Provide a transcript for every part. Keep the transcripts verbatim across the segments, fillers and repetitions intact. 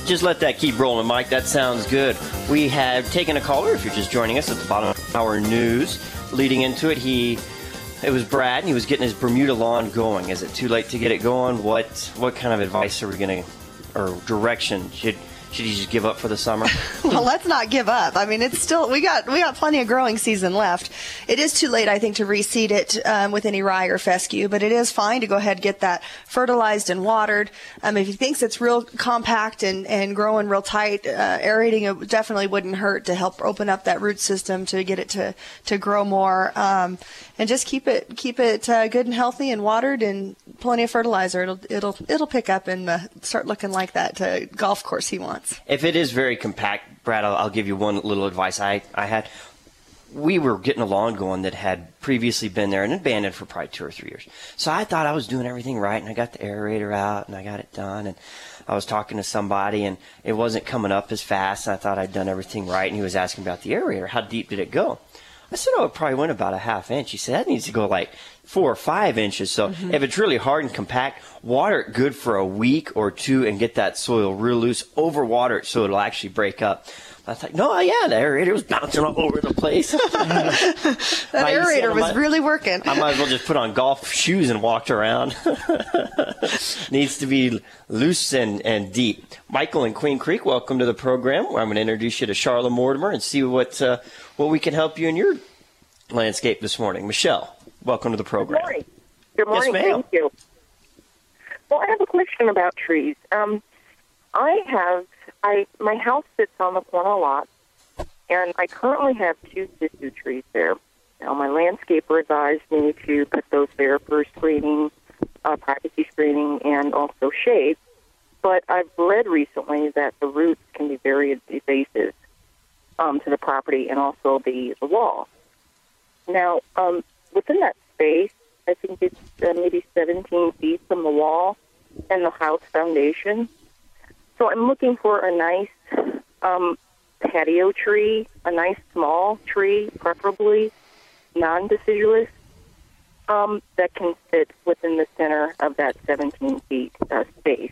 Just let that keep rolling, Mike. That sounds good. We have taken a caller, if you're just joining us at the bottom of our news. Leading into it, he, it was Brad, and he was getting his Bermuda lawn going. Is it too late to get it going? What what kind of advice are we going to, or direction? Should should he just give up for the summer? Well, let's not give up. I mean, it's still, we got we got plenty of growing season left. It is too late, I think, to reseed it um, with any rye or fescue, but it is fine to go ahead and get that fertilized and watered. Um, if he thinks it's real compact and, and growing real tight, uh, aerating it definitely wouldn't hurt to help open up that root system to get it to, to grow more. Um, and just keep it keep it uh, good and healthy and watered and plenty of fertilizer. It'll it'll it'll pick up and uh, start looking like that uh, golf course he wants. If it is very compact, Brad, I'll, I'll give you one little advice I, I had. We were getting a lawn going that had previously been there and abandoned for probably two or three years. So I thought I was doing everything right, and I got the aerator out, and I got it done, and I was talking to somebody, and it wasn't coming up as fast, and I thought I'd done everything right, and he was asking about the aerator. How deep did it go? I said, oh, it probably went about a half inch. He said, that needs to go like four or five inches. So mm-hmm. if it's really hard and compact, water it good for a week or two and get that soil real loose. Overwater it so it'll actually break up. I thought, no, yeah, the aerator was bouncing all over the place. that aerator was might, really working. I might as well just put on golf shoes and walked around. Needs to be loose and, and deep. Michael in Queen Creek, welcome to the program, where I'm going to introduce you to Charlotte Mortimer and see what uh, what we can help you in your landscape this morning. Michelle, welcome to the program. Good morning. Good morning. Yes, ma'am. Thank you. Well, I have a question about trees. Um, I have, I my house sits on the corner lot, and I currently have two sisu trees there. Now, my landscaper advised me to put those there for screening, uh, privacy screening, and also shade. But I've read recently that the roots can be very invasive um, to the property and also the, the wall. Now, um, within that space, I think it's uh, maybe seventeen feet from the wall and the house foundation. So I'm looking for a nice um, patio tree, a nice small tree, preferably non-deciduous, um, that can fit within the center of that seventeen feet uh, space.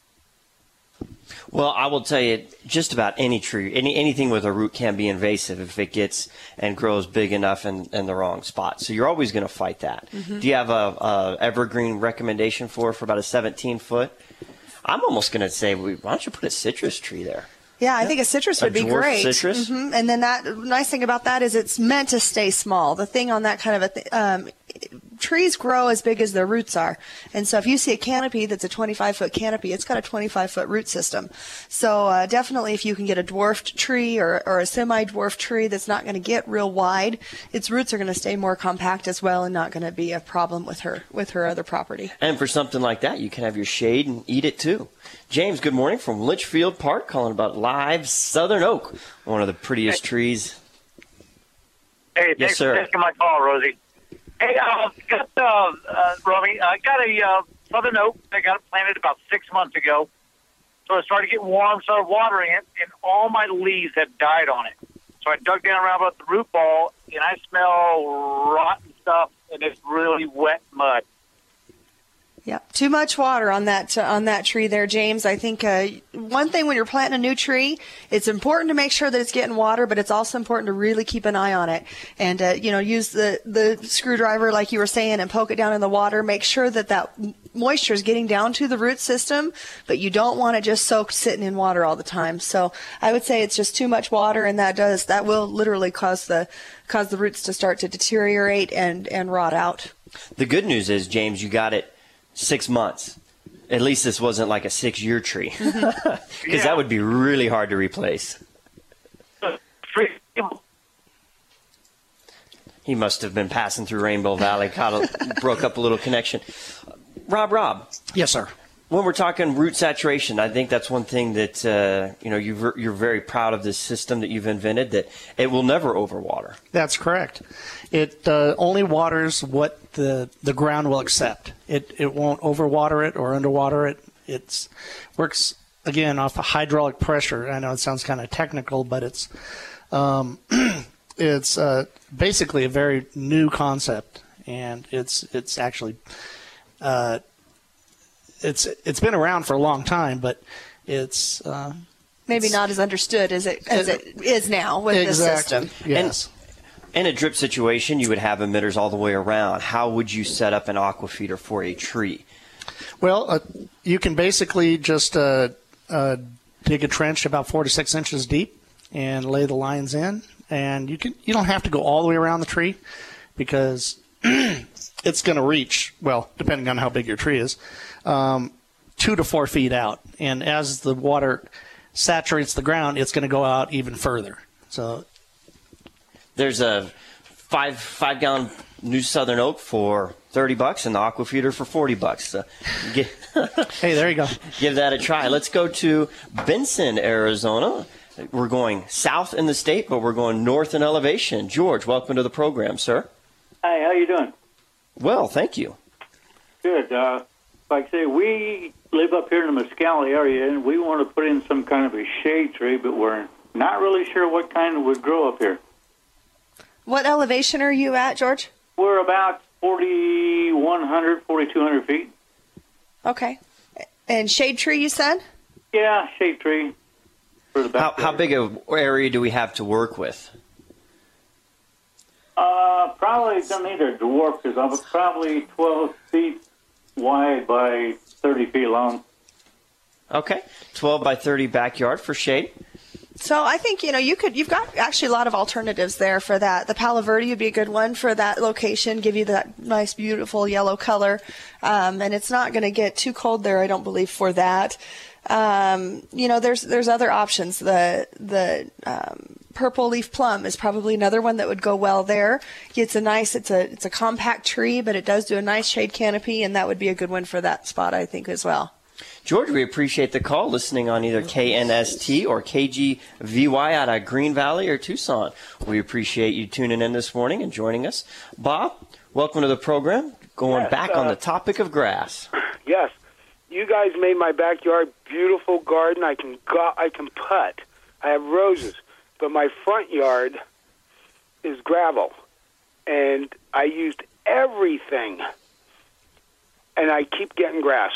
Well, I will tell you, just about any tree, any anything with a root can be invasive if it gets and grows big enough in, in the wrong spot. So you're always going to fight that. Mm-hmm. Do you have a, a evergreen recommendation for for about a seventeen foot? I'm almost going to say, why don't you put a citrus tree there? Yeah, I think a citrus would a be dwarf great. Citrus? Mm-hmm. And then that nice thing about that is it's meant to stay small. The thing on that kind of a th- um, trees grow as big as their roots are. And so if you see a canopy that's a twenty-five foot canopy, it's got a twenty-five foot root system. So uh, definitely if you can get a dwarfed tree or, or a semi-dwarfed tree that's not going to get real wide, its roots are going to stay more compact as well and not going to be a problem with her with her other property. And for something like that, you can have your shade and eat it too. James, good morning from Litchfield Park, calling about live southern oak, one of the prettiest hey. trees. Hey, yes, thanks sir. for taking my call, Rosie. Hey, uh, got, uh, uh, Romy, I got a uh, southern oak. I got it planted about six months ago. So I started getting warm, started watering it, and all my leaves had died on it. So I dug down around about the root ball, and I smell rotten stuff, and it's really wet mud. Yeah, too much water on that uh, on that tree there, James. I think uh, one thing when you're planting a new tree, it's important to make sure that it's getting water, but it's also important to really keep an eye on it. And, uh, you know, use the, the screwdriver, like you were saying, and poke it down in the water. Make sure that that moisture is getting down to the root system, but you don't want it just soaked sitting in water all the time. So I would say it's just too much water, and that does that will literally cause the cause the roots to start to deteriorate and, and rot out. The good news is, James, you got it six months. At least this wasn't like a six-year tree, because mm-hmm. yeah. that would be really hard to replace. He must have been passing through Rainbow Valley, caught a, broke up a little connection. Rob, Rob. Yes, sir. When we're talking root saturation, I think that's one thing that uh, you know you've, you're very proud of this system that you've invented, that it will never overwater. That's correct. It uh, only waters what the the ground will accept. It it won't overwater it or underwater it. It works again off of hydraulic pressure. I know it sounds kind of technical, but it's um, it's uh, basically a very new concept, and it's it's actually. Uh, It's it's been around for a long time, but It's uh, Maybe not as understood as it as it is now with exactly. this system. Yes. In a drip situation, you would have emitters all the way around. How would you set up an aqua feeder for a tree? Well, uh, you can basically just uh, uh, dig a trench about four to six inches deep and lay the lines in, and you can you don't have to go all the way around the tree because it's going to reach, well, depending on how big your tree is, um, two to four feet out. And as the water saturates the ground, it's going to go out even further. So there's a five five gallon New Southern Oak for thirty bucks and the aqua feeder for forty bucks. So get, hey, there you go. Give that a try. Let's go to Benson, Arizona. We're going south in the state, but we're going north in elevation. George, welcome to the program, sir. Hi, how you doing? Well, thank you. Good. Uh, like I say, we live up here in the Mescala area, and we want to put in some kind of a shade tree, but we're not really sure what kind would grow up here. What elevation are you at, George? We're about forty-one hundred, forty-two hundred feet. Okay. And shade tree, you said? Yeah, shade tree for the How, back. how big an area do we have to work with? Uh, probably don't need a dwarf because I'm probably twelve feet wide by thirty feet long. Okay, twelve by thirty backyard for shade. So I think, you know, you could, you've got actually a lot of alternatives there for that. The Palo Verde would be a good one for that location, give you that nice, beautiful yellow color. Um, and it's not going to get too cold there, I don't believe, for that. Um, you know, there's, there's other options. The, the, um, purple leaf plum is probably another one that would go well there. It's a nice, it's a, it's a compact tree, but it does do a nice shade canopy, and that would be a good one for that spot, I think, as well. George, we appreciate the call, listening on either K N S T or K G V Y out of Green Valley or Tucson. We appreciate you tuning in this morning and joining us. Bob, welcome to the program. Going Yes, back uh, on the topic of grass. Yes, you guys made my backyard beautiful garden. I can go, I can putt. I have roses, but my front yard is gravel, and I used everything, and I keep getting grass.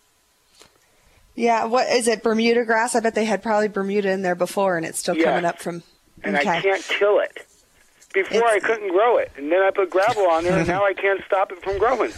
Yeah, what is it, Bermuda grass? I bet they had probably Bermuda in there before, and it's still Yes. coming up from. And okay. I can't kill it. Before It's- I couldn't grow it, and then I put gravel on there, and now I can't stop it from growing.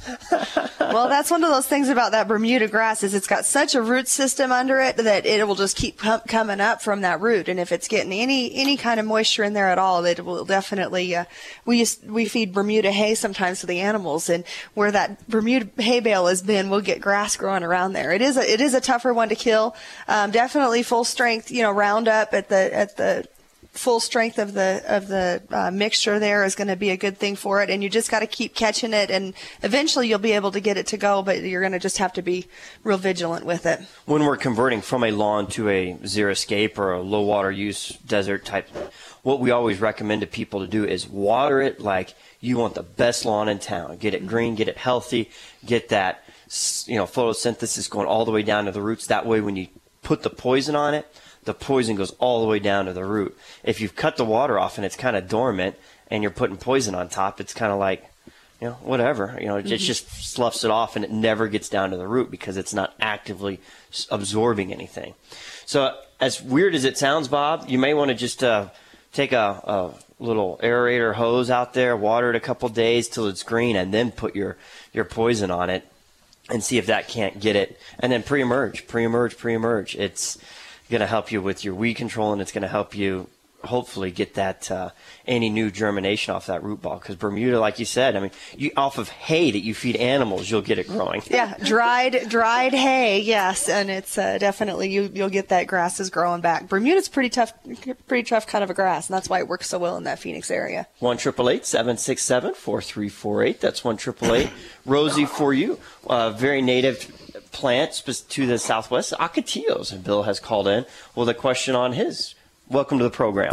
Well, that's one of those things about that Bermuda grass is it's got such a root system under it that it will just keep com- coming up from that root. And if it's getting any any kind of moisture in there at all, it will definitely. Uh, we used, we feed Bermuda hay sometimes to the animals, and where that Bermuda hay bale has been, we'll get grass growing around there. It is a it is a tougher one to kill. Um, definitely full strength, you know, Roundup at the at the. full strength of the of the uh, mixture there is going to be a good thing for it, and you just got to keep catching it, and eventually you'll be able to get it to go, but you're going to just have to be real vigilant with it. When we're converting from a lawn to a xeriscape or a low water use desert type, what we always recommend to people to do is water it like you want the best lawn in town. Get it green, get it healthy, get that, you know, photosynthesis going all the way down to the roots. That way when you put the poison on it, the poison goes all the way down to the root. If you've cut the water off and it's kind of dormant and you're putting poison on top, it's kind of like, you know, whatever. You know, it Mm-hmm. just sloughs it off and it never gets down to the root because it's not actively s- absorbing anything. So as weird as it sounds, Bob, you may want to just uh, take a, a little aerator hose out there, water it a couple days till it's green, and then put your, your poison on it and see if that can't get it. And then pre-emerge, pre-emerge, pre-emerge. It's going to help you with your weed control, and it's going to help you hopefully get that uh, any new germination off that root ball. Because Bermuda, like you said, I mean, you, off of hay that you feed animals, you'll get it growing. Yeah, dried dried hay, yes, and it's uh, definitely you you'll get that grass is growing back. Bermuda's pretty tough, pretty tough kind of a grass, and that's why it works so well in that Phoenix area. One triple eight seven six seven four three four eight. That's one triple eight. Rosie, for you, uh, very native plant sp- to the southwest, Ocotillos, and Bill has called in with a question on his. Welcome to the program.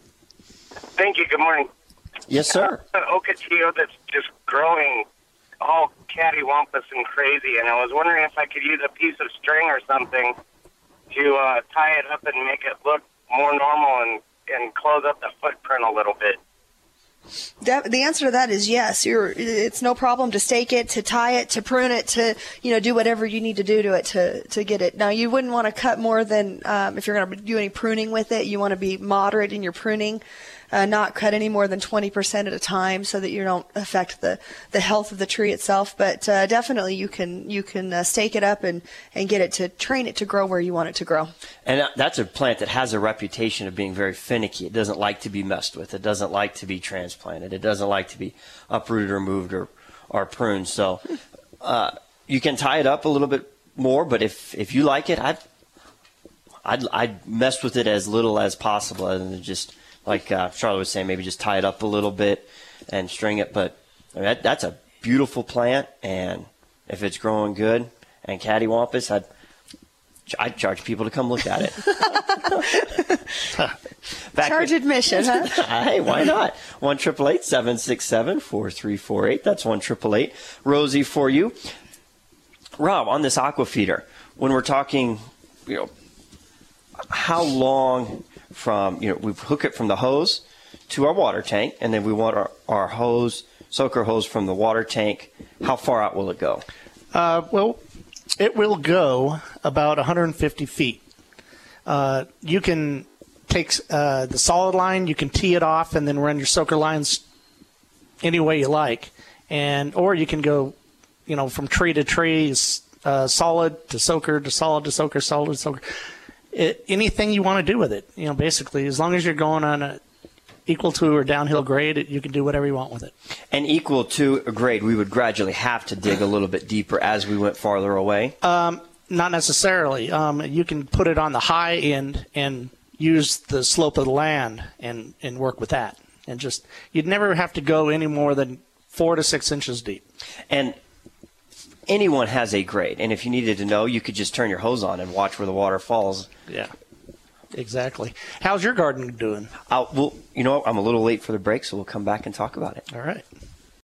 Thank you. Good morning. Yes, sir. An ocotillo that's just growing all cattywampus and crazy, and I was wondering if I could use a piece of string or something to uh, tie it up and make it look more normal and, and close up the footprint a little bit. That, the answer to that is yes. You're, it's no problem to stake it, to tie it, to prune it, to you know do whatever you need to do to it to, to get it. Now you wouldn't want to cut more than um, if you're going to do any pruning with it. You want to be moderate in your pruning, uh, not cut any more than twenty percent at a time, so that you don't affect the, the health of the tree itself. But uh, definitely you can you can uh, stake it up and, and get it to train it to grow where you want it to grow. And that's a plant that has a reputation of being very finicky. It doesn't like to be messed with. It doesn't like to be transplanted. It doesn't like to be uprooted or moved or, or pruned. So uh, you can tie it up a little bit more, but if, if you like it, I'd, I'd, I'd mess with it as little as possible, and just like uh, Charlotte was saying, maybe just tie it up a little bit and string it. But I mean, that, that's a beautiful plant, and if it's growing good and cattywampus, I'd I'd charge people to come look at it. Back Charge to, admission, huh? Hey, why not? one eight eight eight, seven six seven, four three four eight. That's one eight eight eight, Rosie for you. Rob, on this aqua feeder, when we're talking, you know, how long from, you know, we hook it from the hose to our water tank, and then we want our, our hose, soaker hose from the water tank. How far out will it go? Uh, well, it will go about one hundred fifty feet. Uh, you can take uh, the solid line, you can tee it off, and then run your soaker lines any way you like. And or you can go, you know, from tree to tree, uh, solid to soaker to solid to soaker, solid to soaker. It, anything you want to do with it, you know, basically, as long as you're going on a equal to or downhill grade, it, you can do whatever you want with it. And equal to a grade, we would gradually have to dig a little bit deeper as we went farther away? Um, not necessarily. Um, you can put it on the high end and use the slope of the land and, and work with that. And just, you'd never have to go any more than four to six inches deep. And anyone has a grade. And if you needed to know, you could just turn your hose on and watch where the water falls. Yeah. Exactly. How's your garden doing? I'll, well, you know, I'm a little late for the break, so we'll come back and talk about it. All right.